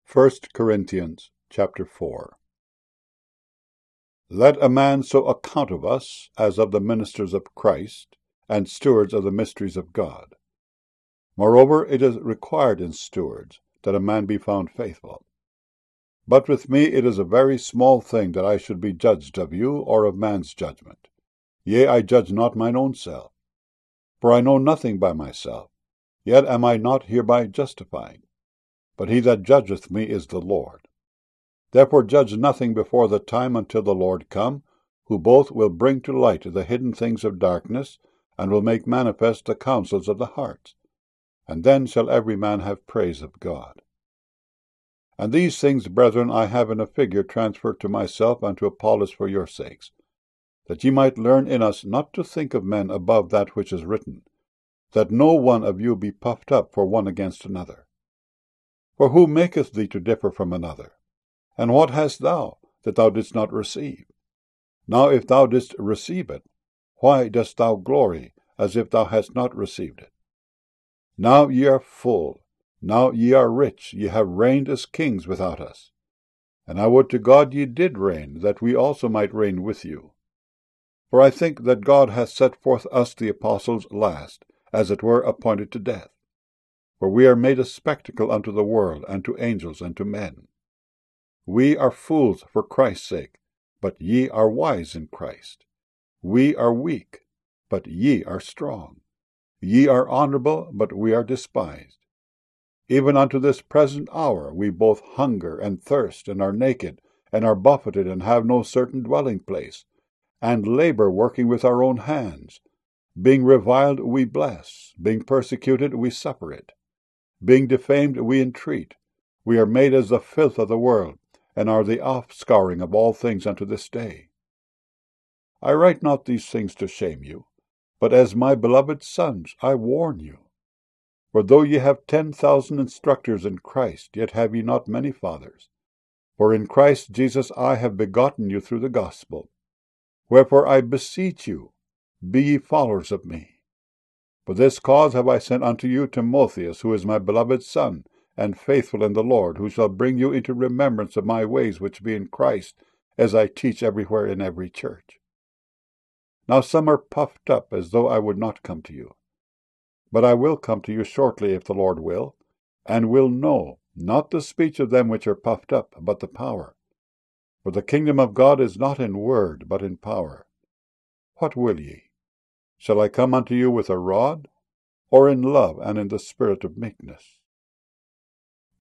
1 Corinthians chapter 4. Let a man so account of us as of the ministers of Christ, and stewards of the mysteries of God. Moreover, it is required in stewards that a man be found faithful. But with me it is a very small thing that I should be judged of you, or of man's judgment. Yea, I judge not mine own self. For I know nothing by myself, yet am I not hereby justified. But he that judgeth me is the Lord. Therefore judge nothing before the time until the Lord come, who both will bring to light the hidden things of darkness, and will make manifest the counsels of the hearts. And then shall every man have praise of God. And these things, brethren, I have in a figure transferred to myself and to Apollos for your sakes, that ye might learn in us not to think of men above that which is written, that no one of you be puffed up for one against another. For who maketh thee to differ from another? And what hast thou that thou didst not receive? Now if thou didst receive it, why dost thou glory as if thou hadst not received it? Now ye are full, now ye are rich, ye have reigned as kings without us. And I would to God ye did reign, that we also might reign with you. For I think that God hath set forth us the apostles last, as it were appointed to death. For we are made a spectacle unto the world, and to angels, and to men. We are fools for Christ's sake, but ye are wise in Christ. We are weak, but ye are strong. Ye are honorable, but we are despised. Even unto this present hour we both hunger and thirst, and are naked, and are buffeted, and have no certain dwelling place, and labor working with our own hands. Being reviled we bless, being persecuted we suffer it. Being defamed we entreat. We are made as the filth of the world, and are the offscouring of all things unto this day. I write not these things to shame you, but as my beloved sons I warn you. For though ye have 10,000 instructors in Christ, yet have ye not many fathers. For in Christ Jesus I have begotten you through the gospel. Wherefore I beseech you, be ye followers of me. For this cause have I sent unto you Timotheus, who is my beloved son, and faithful in the Lord, who shall bring you into remembrance of my ways which be in Christ, as I teach everywhere in every church. Now some are puffed up, as though I would not come to you. But I will come to you shortly, if the Lord will, and will know, not the speech of them which are puffed up, but the power. For the kingdom of God is not in word, but in power. What will ye? Shall I come unto you with a rod, or in love and in the spirit of meekness?